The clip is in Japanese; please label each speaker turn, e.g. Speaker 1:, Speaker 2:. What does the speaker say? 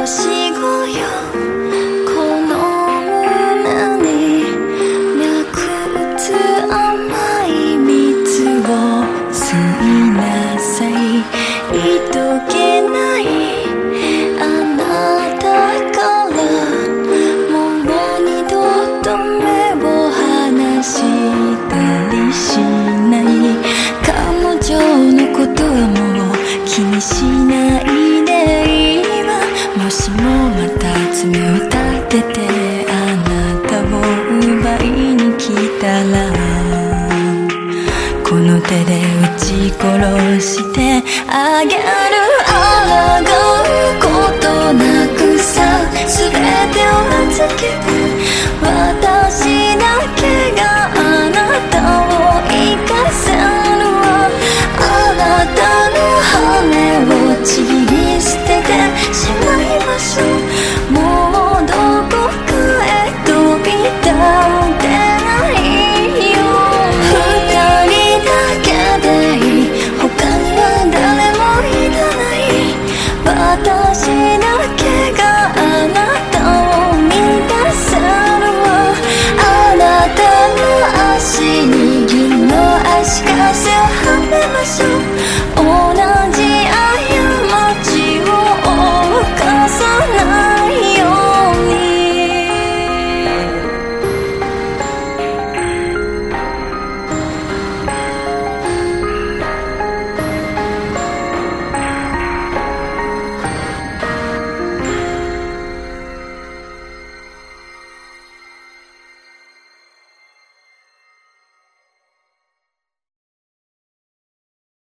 Speaker 1: し子よ、この胸になくつ甘い蜜を吸いなさい。いとけないあなたからもう二度と目を離したりしない。彼女のことはもう気にしないでいいわ。もしもまた爪を立ててあなたを奪いに来たら、この手で撃ち殺してあげる。抗うことなくさ、全てを預けて私だけがあなたを生かせるわ。あなたの羽をちぎり捨ててしまいましょう。もうどこかへ飛び立ってないよ。二人だけでいい、他には誰もいらない。私だけがあなたを満たせるわ。あなたの足に銀の足かせをはめましょう。